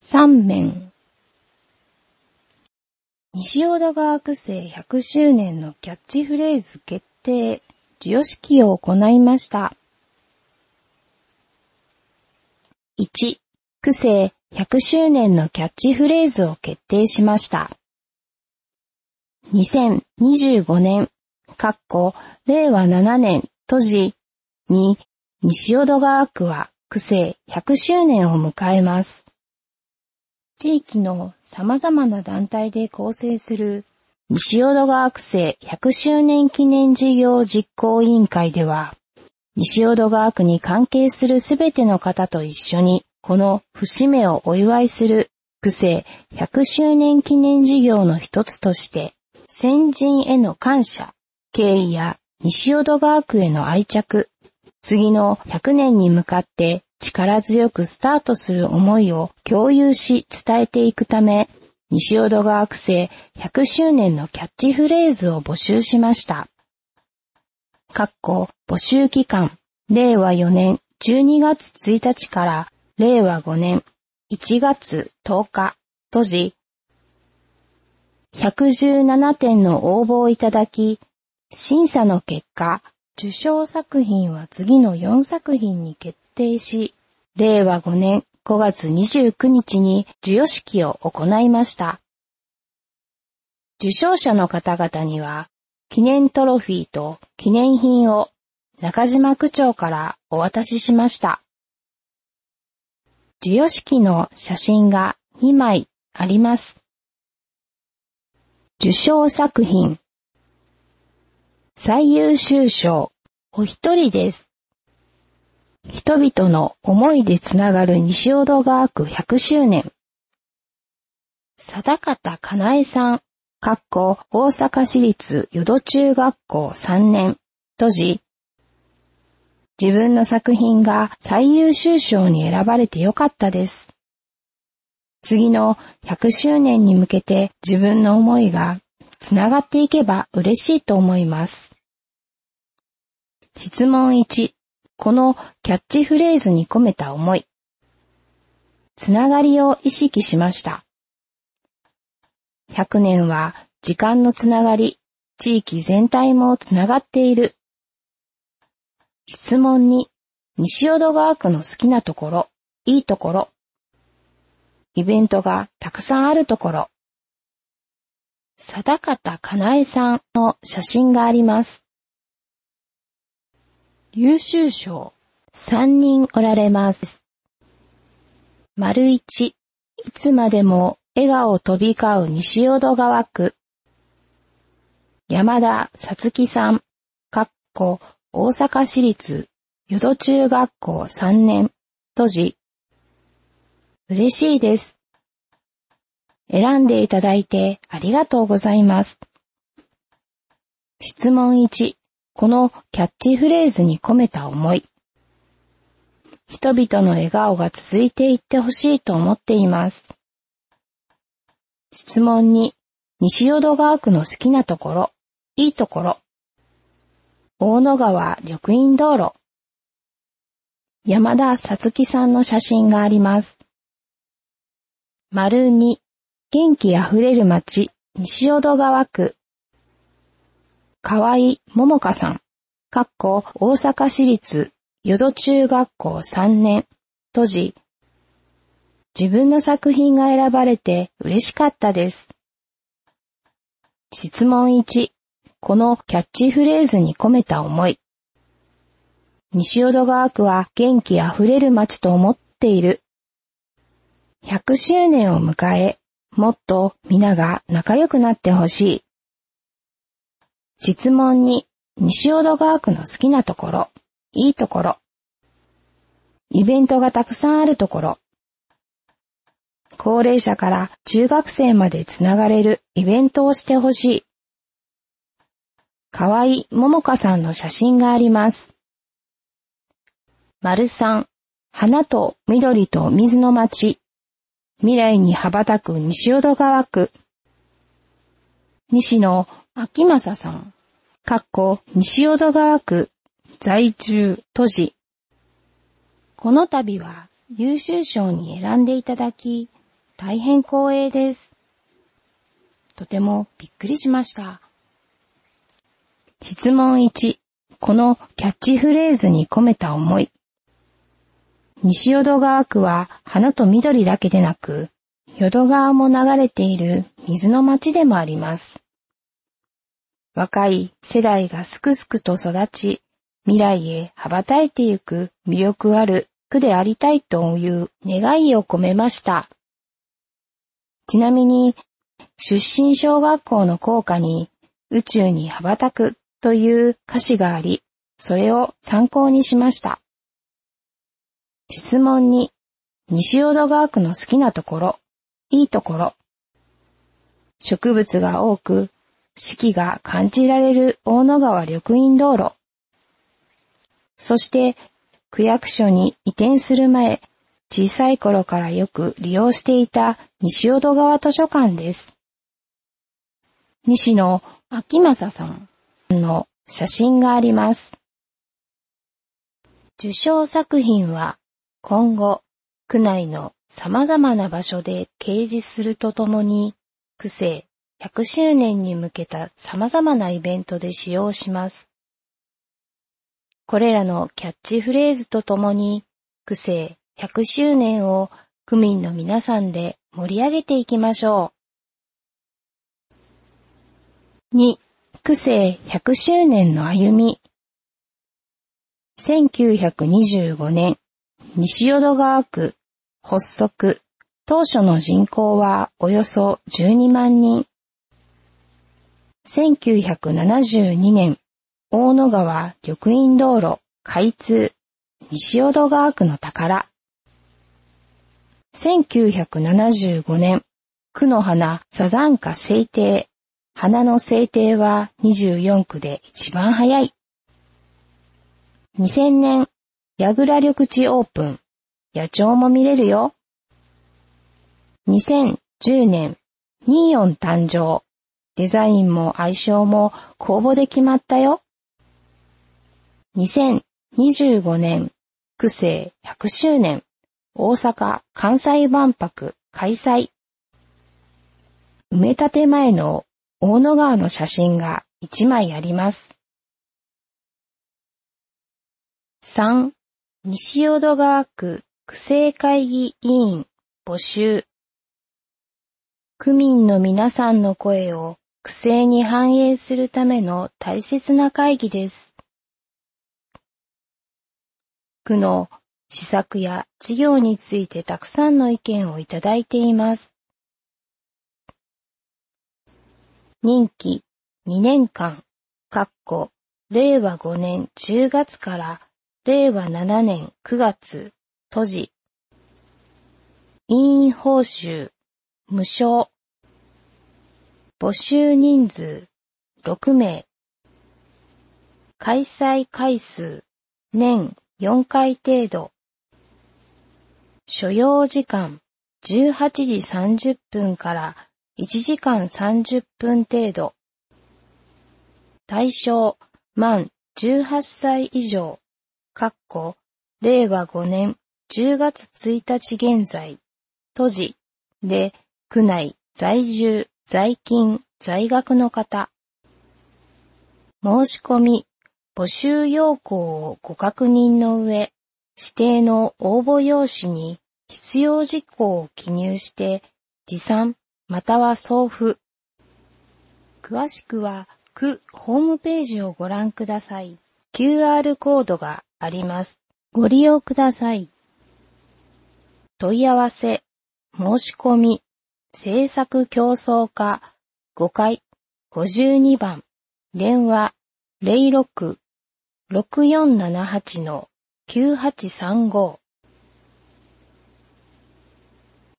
3面。西淀川区政100周年のキャッチフレーズ決定、授与式を行いました。1、区政100周年のキャッチフレーズを決定しました。2025年、令和7年都時に西淀川区は区政100周年を迎えます。地域の様々な団体で構成する西淀川区政100周年記念事業実行委員会では、西淀川区に関係するすべての方と一緒に、この節目をお祝いする区政100周年記念事業の一つとして、先人への感謝、敬意や西淀川区への愛着、次の100年に向かって力強くスタートする思いを共有し伝えていくため、西淀川区政100周年のキャッチフレーズを募集しました。募集期間、令和4年12月1日から令和5年1月10日、都時、117点の応募をいただき、審査の結果、受賞作品は次の4作品に決定し、令和5年5月29日に授与式を行いました。受賞者の方々には、記念トロフィーと記念品を中島区長からお渡ししました。授与式の写真が2枚あります。受賞作品。最優秀賞、お一人です。人々の思いでつながる西淀川区100周年。定方かなえさん、大阪市立淀中学校3年、都時。自分の作品が最優秀賞に選ばれてよかったです。次の100周年に向けて自分の思いがつながっていけば嬉しいと思います。質問1、このキャッチフレーズに込めた思い。つながりを意識しました。100年は時間のつながり、地域全体もつながっている。質問2、西淀川区の好きなところ、いいところ。イベントがたくさんあるところ。定方かなえさんの写真があります。優秀賞、3人おられます。1、いつまでも笑顔飛び交う西淀川区。山田さつきさん、大阪市立淀中学校3年、都時。嬉しいです。選んでいただいてありがとうございます。質問1、このキャッチフレーズに込めた思い。人々の笑顔が続いていってほしいと思っています。質問2、西淀川区の好きなところ、いいところ。大野川緑蔭道路。山田さつきさんの写真があります。2、元気あふれる街、西淀川区。河合桃香さん、大阪市立淀中学校3年、都時。自分の作品が選ばれて嬉しかったです。質問1、このキャッチフレーズに込めた思い。西淀川区は元気あふれる街と思っている。100周年を迎え、もっと皆が仲良くなってほしい。質問2、西淀川区の好きなところ、いいところ。イベントがたくさんあるところ。高齢者から中学生までつながれるイベントをしてほしい。河合桃香さんの写真があります。3、花と緑と水の街。未来に羽ばたく西淀川区。西野昭正さん、西淀川区在住都時。この度は優秀賞に選んでいただき、 大変光栄です。とてもびっくりしました。質問1、このキャッチフレーズに込めた思い。西淀川区は花と緑だけでなく、淀川も流れている水の町でもあります。若い世代がすくすくと育ち、未来へ羽ばたいてゆく魅力ある区でありたいという願いを込めました。ちなみに、出身小学校の校歌に宇宙に羽ばたくという歌詞があり、それを参考にしました。質問2、西淀川区の好きなところ、いいところ。植物が多く、四季が感じられる大野川緑蔭道路。そして、区役所に移転する前、小さい頃からよく利用していた西淀川図書館です。西野昭正さんの写真があります。受賞作品は今後、区内の様々な場所で掲示するとともに、区政100周年に向けた様々なイベントで使用します。これらのキャッチフレーズとともに、区政100周年を区民の皆さんで盛り上げていきましょう。2、区政100周年の歩み。1925年、西淀川区発足、当初の人口はおよそ12万人。1972年、大野川緑蔭道路開通、西淀川区の宝。1975年、区の花サザンカ制定。花の制定は24区で一番早い。2000年、矢倉緑地オープン。野鳥も見れるよ。2010年、ニーオン誕生。デザインも愛称も公募で決まったよ。2025年、区政100周年。大阪・関西万博開催。埋め立て前の大野川の写真が1枚あります。3、西淀川区区政会議委員募集。区民の皆さんの声を区政に反映するための大切な会議です。区の施策や事業についてたくさんの意見をいただいています。任期2年間、令和5年10月から令和7年9月、閉じ。委員報酬、無償。募集人数、6名。開催回数、年4回程度。所要時間、18時30分から1時間30分程度。対象、満18歳以上。令和5年10月1日現在。閉じ。で、区内在住、在勤、在学の方。申し込み、募集要項をご確認の上、指定の応募用紙に必要事項を記入して持参または送付。詳しくは区ホームページをご覧ください。QR コードがあります。ご利用ください。問い合わせ、申し込み、政策競争課5階52番、電話 06-6478-9835